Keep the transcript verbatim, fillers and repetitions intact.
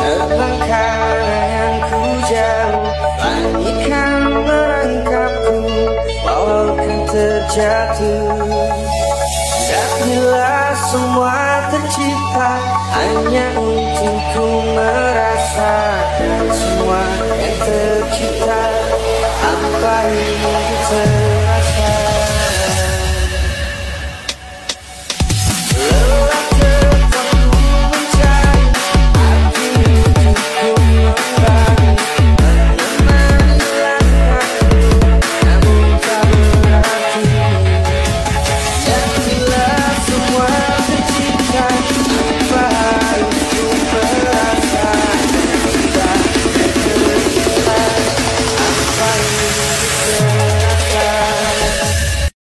Alangkah yang ku jauh, langit kan merangkapku, walau kan terjatuh. Dan bila semua tercipta hanya untukku merasakan semua yang tercipta, apa ini terjadi?